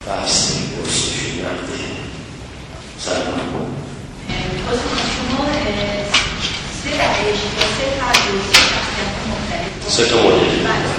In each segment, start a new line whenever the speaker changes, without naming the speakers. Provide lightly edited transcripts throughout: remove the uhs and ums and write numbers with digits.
بحثی پرسشی نقدی سلام
شما سه درش یا سه فرد و سه شخصیت مختلف
سه تا مدل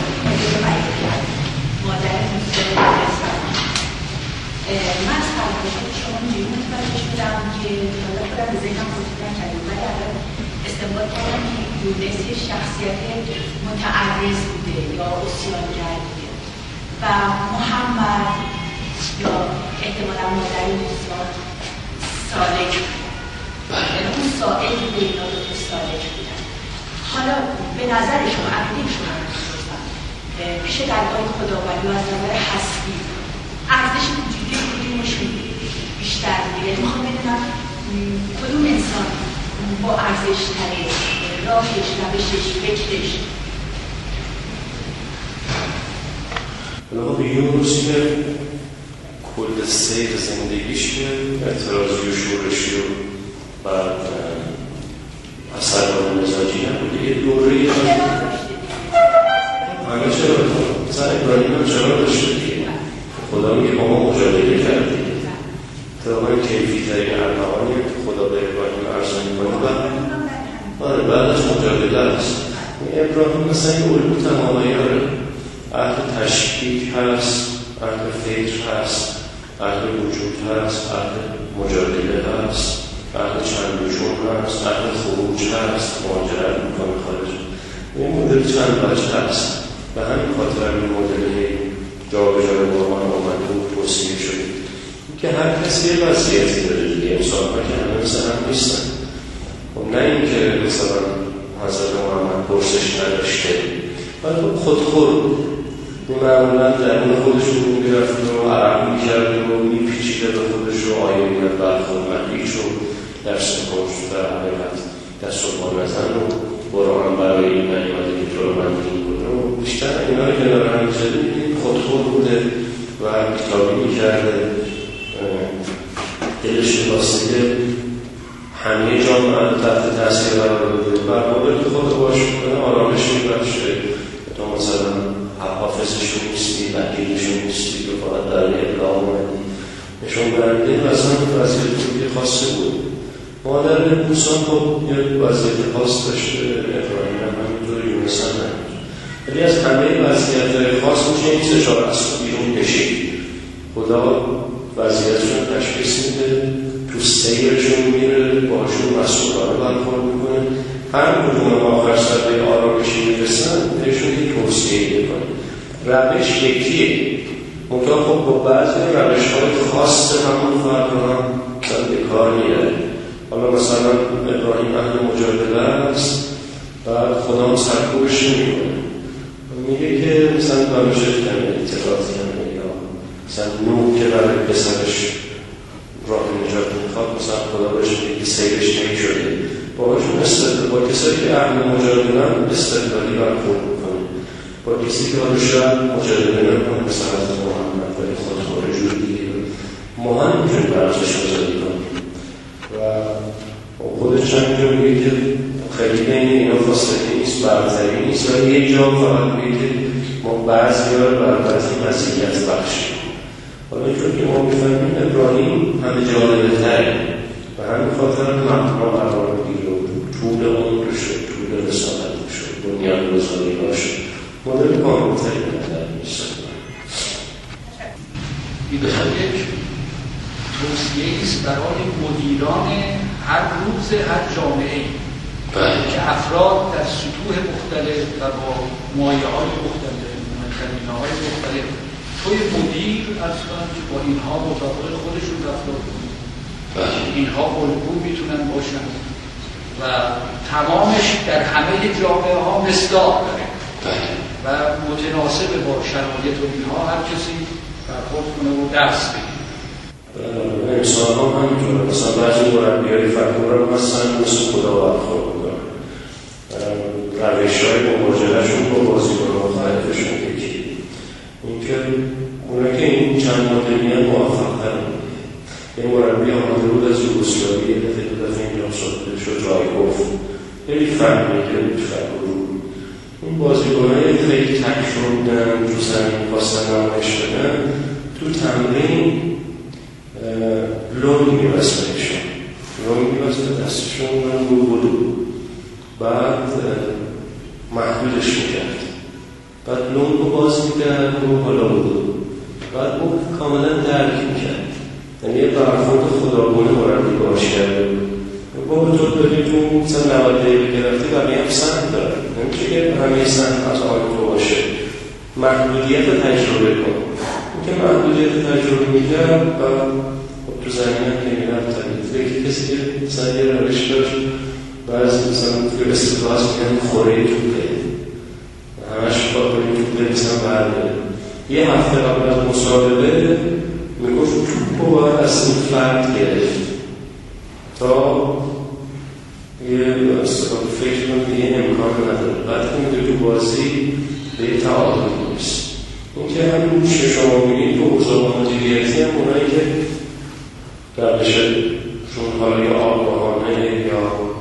مادر مستقل هستم. من از فرمایشات شما اینجوری متوجه شدم که حالا خودم به ذهنم خطور نکردم ولی الان استنباط کردم که یونس یه شخصیت متعرض بوده یا عصیانگر بوده و محمد یا احتمالا مادر بسیار سالک یعنی اون سائل بوده اینا دو تا سالک بودن. حالا به نظر شما عقیده شما پیش درگاه خداوندی و از نظر هستی ارزش وجودی کدومشون بیشتر بوده؟ یعنی میخوام بدونم کدوم انسان با ارزش تره، راهش، روشش، فکرش.
خب یونس که کل سیر زندگیش که اعتراضی و شورشی و بعد اثر و مزاجی نبوده یه دوره همه چرا زن ابراهیم هم چرا داشته دیگه خدا میگه با ما مجادله کرده طبعا کیفی ترین ارمغانی خدا به ابراهیم عرض میکنه و بعد از مجادله است ابراهیم مثلا این علوم تمامیاره اهل تشکیک هست اهل فکر هست اهل وجود هست اهل مجادله هست اهل چند وجود هست اهل خروج هست مهاجرت میکنه خارج این مدل چند وجه هست به همین خاطر این مدل جا به جای قرآن آمده و توصیه شده که هر کسی یه وضعیتی داره دیگه انسان ها که همه مثل هم نیستن نه اینکه مثلا حضرت محمد پرسش نداشته ولی خودخور معمولا درون خودش رو میگرفت و عرق میکرد و میپیچیده به خودش رو آیه میاد برخورد مدیش رو درس کنش در حقیقت دست و پا نزن و قرآن برای این نیامده که تو رو من دین بوده و بیشتر اینا رو کنار هم میزده خودخور بوده و کتابی میکرده دلش واسه همه جامعه تحت تاثیر قرار بوده برقابل که خود باش کنه آرامش میبخشه تا مثلا حافظشون نیستی وکیلشون نیستی که فقط در ابلاغ اومدی نشون برنده و اصلا وضعیت خوبی خاصه بود مادر موسان خب یه وضعیت خاص داشته ابراهیم هم همینطور یونس هم نمید ولی از همه وضعیت خاص میشه این سه چهار از بیرون کشید خدا وضعیتشون تشخیص میده تو سیرشون میره باشون مسئولانه برخورد میکنه هر کدوم آخر سر به آرامشی میرسن بهشون یه توصیه بکنه روش یکیه منطقه خب با بعضی روش های خاص همون فرد رو هم مثلا به کار میره حالا مثلا ابراهیم اهل مجادله است و خدا هم سرکوبش نمیکنه میگه که مثلا دانش اعتراضی هم یا مثلا نوح که برای پسرش راه نجات میخواد مثلا خدا بهش میگه سیرش نمیشده باهاشون استدلال با کسایی که اهل مجادله هم استدلالی برخورد میکنه با کسی که حالا شاید مجادله نمیکنه مثلا از محمد ولی خودخواه جور دیگه ما هم میتونیم برزش آزادی کنیم و خودش هم اینجا میگه که خیلی بین اینا فاصله نیست برتری نیست ولی یک جا فقط میگه که ما بعضی ها رو بر بعضی مزیت بخشیم حالا اینجور که ما میفهمیم ابراهیم همه جالبه تره و همین خاطر مقام قرار بگیر و طول عمر شد طول رسالت شد بنیان گذاری شد مدل کاملتری نظر نیست
این یک توصیه ایست برای مدیران هر روز هر جامعه که افراد در سطوح مختلف و با مایه‌های مختلف خمیده‌های مختلف توی مدیر اصلا که با اینها مطابق خودشون رفتار کنند اینها الگو میتونن باشن و تمامش در همه جامعه ها مصداق داره و متناسب با شرایط و اینها هر کسی برخورد کنه و درس بگیره
انسان ها همینطوره مثلا بعضی مربیای فکر رو مثلا مثل خدا برخورد میکنن روش های مواجههشون با بازیکن مختلفشون یکی اینکه اونا که این چند مدلیت موفق ترن یه مربی آمده بود از یوگسلاوی یه دفعه اینجا شد جای گفت خیلی فهمیده بود فکر بود این بازیکنهای خیلی تک شدن تو زمین خواستن نمایش بدن تو تمرین لون می‌بست بهشون، لون می‌بست به دستشون من بودو، بعد محدودش می‌کرد، بعد لون رو باز می‌کرد رو بالا بودو، بعد اون کاملا درک می‌کرد. یعنی یه برخورد خداگونه مربی باش کرده بود. با تو داریم تو مثلا 90 دقیقه گرفتی بقیه هم سند داره، نمیشه که همه سند از آن تو باشه. محدودیت تجربه کن. این که محدودیت تجربه می‌کرد و تو زمین هم نمی‌رفت طبیعی. یکی کسی که مثلا یه روش داشت بعضی مثلا توی استفاده می‌کنن خوره توپه، همش با بریم توپه مثلا برده. یه هفته قبل از مسابقه میگفت توپ رو باید از این فرد گرفت تا یه استفاده فکر کنید یه امکان نداره. بعد که میدونی تو بازی به یه تعادل نیست. این که همین شما میگید تو حوزه مدیریتی هم اونایی که روششون حالا یا آگاهانه یا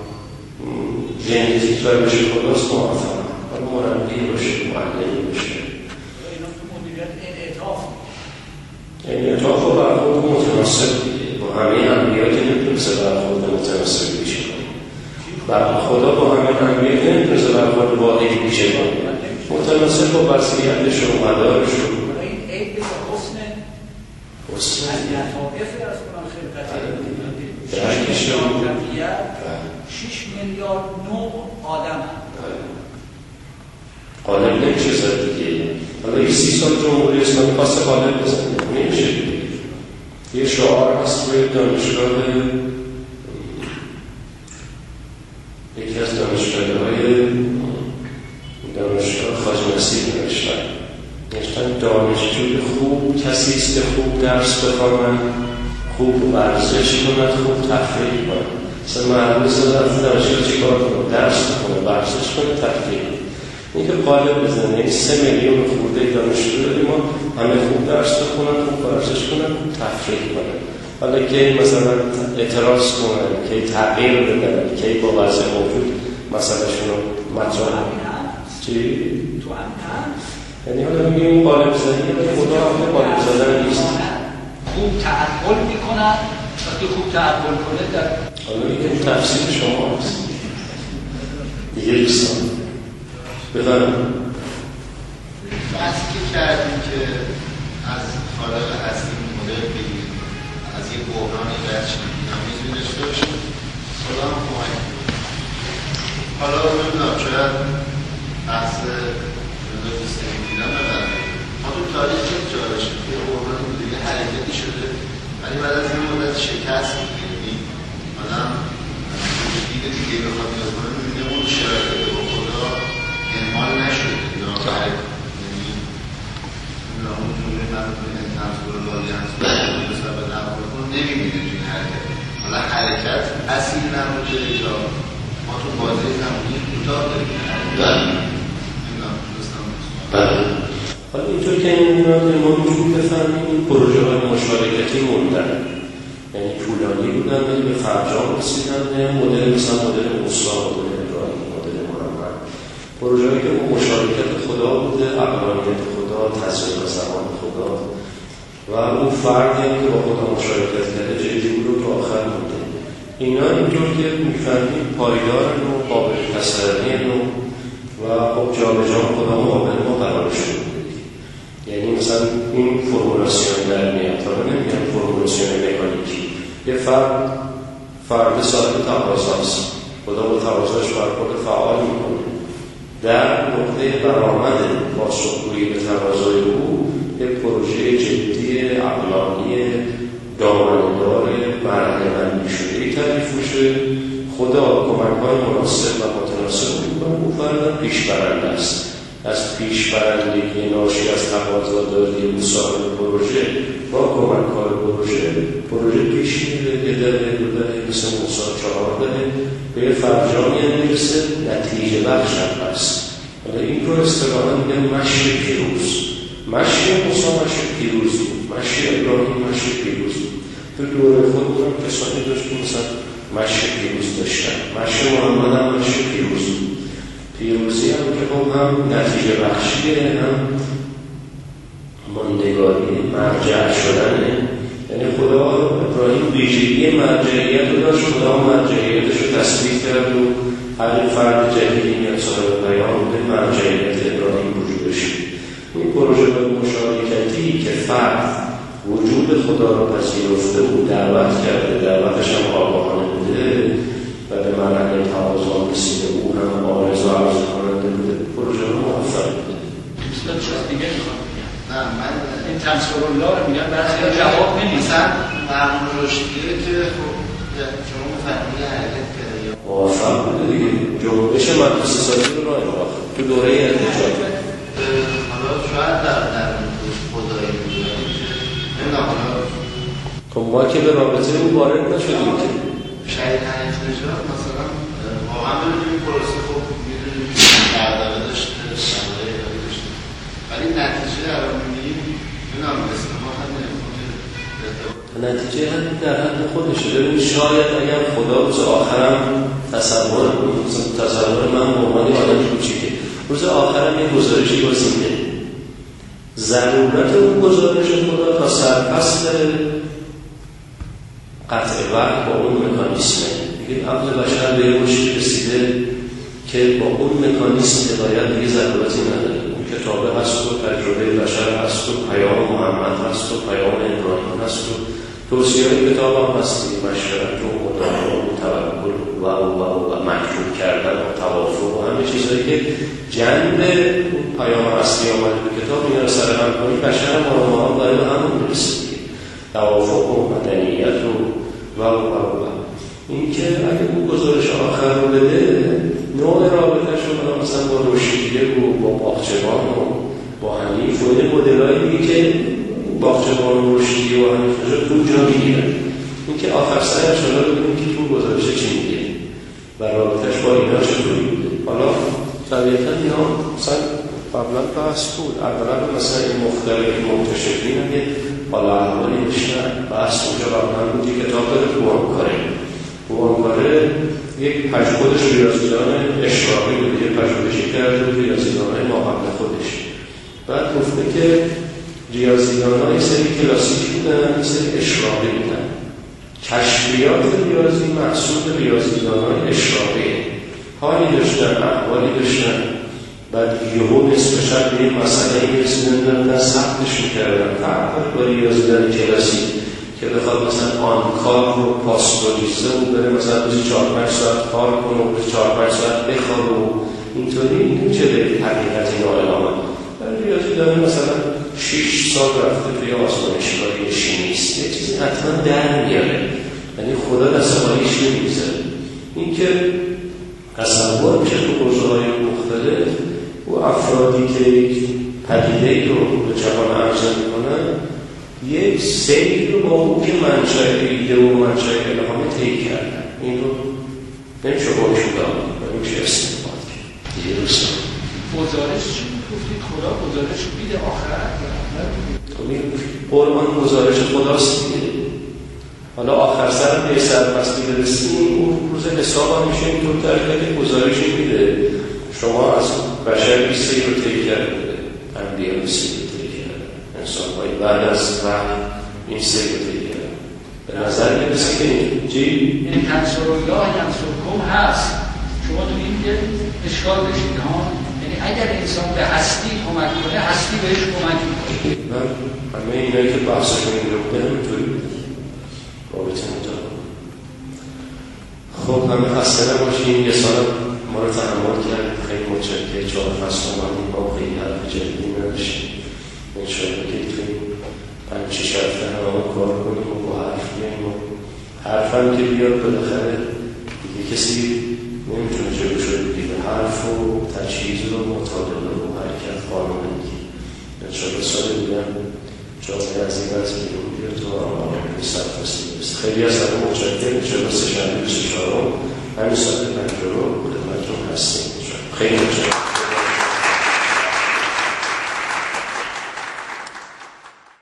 ژنتیک روش خداست موفقن، حالا مربی باشه، معلمی باشه.
اینا تو مدیریت
انعطاف و برخورد متناسب دیگه با همه انبیا که نمیتونسته برخورد متناسب بیشه کنه. خدا با همه انبیا که نمیتونسته برخورد واحدی بیشه کنه، متناسب با وضعیتش و مدارش.
این عیب حسن از لطائف از قرآن خلقتی درکش جمعیت 6 میلیارد نوع آدم
قالب نمیشه زد دیگه. حالا 30 سال جمهوری اسلامی خواسته قالب بزنه نمیشه دیگه. یه شعار هست روی دانشگاه، یکی از دانشگاه خواجه نصیر نوشتن دانشجوی خوب کسی است که خوب درس بخواند، خوب ورزش کند، خوب تفریح کند. مثلا معلوم رفت دانشگاه چی کار کنه؟ درس بخونه، ورزش کنه، تفریح کنه. این که قالب بزنه، این 3 میلیون خورده دانشجو داریم ما، همه خوب درس بخونن، خوب ورزش کنن، خوب تفریح کنن. حالا که مثلا اعتراض کنن، که تغییر بدن، که با وضع موجود مسئلهشون رو مطرح کنن. چی؟
تو هم نه؟
یعنی حالا میگیم این قالب زنی خدا هم قالب زدن نیست.
خوب تعقل میکنن، وقتی خوب تعقل کنه در
حالا این تفسیر شما هست دیگه دوستان بفرم.
بحثی که کردیم که از خالق هستی مدل بگیم، از یک بحرانی رد شدیم، نمیزوی داشته باشیم، خدا هم کمک کنیم. حالا نمیدونم شاید بحث جدا دوستانی دیدن نبرده، ما تو تاریخ خیلی جا داشتیم که بحران بوده، یه حرکتی شده ولی بعد از این مدت شکست میگیریم. آدم دید دیگه بخواد نیاز کنه میبینه اون شرایط با خدا اعمال نشده یا یعنی اون جمعه من این تنظور لالیانس بسر به نبود کنم نمیبینه توی حرکت. حالا حرکت اصیل نبوده یا ما تو بازه زمانی کوتاه داریم حرکت نمیدونم دوستان.
حالا اینطور که این ما وجود بفهمیم این پروژه های مشارکتی موندن، یعنی طولانی بودن ولی به فرجام رسیدن. مدل مثلا مدل موسی، مدل ابراهیم، مدل محمد، پروژه‌ای که با مشارکت خدا بوده، عقلانیت خدا، تزریق زمان خدا و اون فردی که با خدا مشارکت کرده جدی بود رو تا آخر مونده. اینا اینطور که می‌فهمیم پایدارن و قابل تسلیم و خب جابجا خدا مقابل ما قرار شده. یعنی مثلا این فرمولاسیون در میاد، حالا نمیگم فرمولاسیون مکانیکی، یه فرد صاحب تقاضاست، خدا با تقاضاش برخورد فعال میکنه. در نقطه برآمد پاسخگویی به تقاضای او یک پروژه جدی عقلانی دامنه‌دار برنامه‌ریزی شده‌ای تعریف میشه. خدا کمک‌های مناسب و متناسب میکنه، اون فرد پیشبرنده است. از پیشبرندگی ناشی از تقاضاداری او صاحب پروژه با کمک‌های پروژه پیش میره، یه دره دو دره مثل موسی 4 دره به یه فرجامی میرسه، نتیجه بخش هم هست. ولی این رو اصطلاحاً میگن مشی پیروز. مشی موسی مشی پیروز بود، مشی ابراهیم مشی پیروز بود. تو دوره خودمون کسانی داشت که مثلا مشی پیروز داشتن، مشی محمد هم مشی پیروز بود. پیروزی هم که هم نتیجه بخشیه، هم ماندگاری مرجع شدنه. یعنی خدا ابراهیم ویژگی مرجعیت رو داشت، خدا مرجعیتش رو تثبیت کرد و هر فرد جدیدی میاد صاحب پیام بوده، مرجعیت ابراهیم وجودش. این پروژه مشارکتی که فرد وجود خدا رو پذیرفته و دعوت کرده، دعوتش هم آگاهانه بوده و به مرحله تواضع رسیده، او هم عارض و عرض کننده بوده، پروژه رو موفق بوده.
دوستان چیز دیگه میخوام بگم.
نه من
این تنصر الله رو میگن بعضی جواب نمیدن.
مرحوم رشدیه که خب شما مفهومی حرکت کرده یا
موفق بوده دیگه، جنبش مدرسه سازی رو راه انداخت تو دوره ارتجاع.
حالا شاید در خدایی میدونید نمیدونم حالا
خب ما که به رابطه او وارد نشدیم که
شاید حرکت نشد مثلا واقعا ببینیم پروسه خب میدونیم برداره داشته شماره اداری داشته ولی نتیجه الان میبینیم نمیدونم استفاده هم
نتیجه هم در حد خودشه. ببین شاید اگر خدا روز آخرم تصور من به عنوان آدم کوچیکه روز آخرم یه گزارشی گزینده، ضرورت اون گزارش خدا تا سرفصل قطع وقت با اون مکانیسمه دیگه. عقل بشر به یه مشکل رسیده که با اون مکانیسم هدایت دیگه ضرورتی نداره. اون کتابه هست و تجربه بشر هست و پیام محمد هست و پیام ابراهیم هست و توصیه های کتاب هم هست دیگه، مشورت و مطالعه و توکل و مکتوب کردن و توافق و همه چیزهایی که جنب پیام اصلی آمده به کتاب اینا رو سرهم کنی بشر هم داره به همون میرسه دیگه، توافق و مدنیت و این که اگه اون گزارش آخر رو بده نوع رابطه شد مثلا با روشیده و با باغچبان و با حنیف و این مدلایی دیگه که باغچبان و روشیده و حنیف شد تو جا میگیرن. این که آخر سرش حالا ببینیم که تو گزارش چی میگه و رابطش با اینا چطوری بوده. حالا طبیعتا اینا مثلا قبلا بحث بود، اغلب مثلا این مختلف منتشرین هم یه حالا احوالی داشتن بحث اونجا قبلا بود. یه کتاب داره بوانکاره یک پژوهش ریاضیدان اشراقی بود، یه پژوهشی کرده بود ریاضیدان‌های ما قبل خودش. بعد گفته که ریاضیدان‌ها یه سری کلاسیک بودن، یه سری اشراقی بودن. کشفیات ریاضی محصول ریاضیدان‌های اشراقی حالی داشتن، احوالی داشتن، بعد یهو نصف شب به این مسئله میرسیدن ثبتش میکردن. فرق با ریاضیدان کلاسیک که بخواد مثلا آن کار رو پاسپوریزه و بره مثلا روزی 4-5 ساعت کار کنه و 4-5 ساعت بخواد و اینطوری این چه به حقیقت اینا اعلام ولی ریاضی داره مثلا 6 سال رفته توی آزمایشگاه شیمیست یه چیزی حتما در میاره، یعنی خدا دستمالیش نمیذاره. این که تصور میشه تو حوزه‌های مختلف و افرادی که یک پدیده‌ای رو به جهان عرضه میکنن یک سیر رو با اون که منشأ ایده و منشأ الهام طی کردن. این رو نمیشه باشون دارم و نمیشه استفاده کرد. دیگه روستان
گزارش چی گفتید؟ خدا گزارش رو بیده آخر؟
قرآن گزارش خداست دیگه. حالا آخر سر به سرپستی برسیم اون روز حساب میشه اینطور که گزارشی میده شما از بشر 20 سیر رو طی کرده، انبیاء 20 سیر رو طی کرده، انسان‌های بعد از وحی این سیر رو طی کرده. به نظر میرسه که
این تنصر الله ینصرکم هست. شما تو این که اشکال داشتید ها، یعنی اگر انسان به هستی کمک کنه هستی بهش کمک میکنه.
من همه اینایی که بحثشون این رو بوده همینطوری رابطه مطابق. خب همه خسته نباشیم. یه سال ما رو تحمل کرد، خیلی متشکرم. 4 فصل اومدیم با خیلی حرف جدیدی نداشتیم. انشاءالله که توی 5-6 هفته همه کار کنیم و با حرف بیم و حرف هم که بیاد بالاخره دیگه کسی نمیتونه جلو شده دیگه حرف و تجهیز و مطالعه و حرکت قانون دیگه. انشاءالله سال دیگه جامعه از این از بیرون بیاد و آماده سرفصلی برسه. خیلی از همه متشکرم. انشاءالله سه‌شنبه 24 همین ساعت 5 رو خدمتتون هستیم. خیلی متشکرم.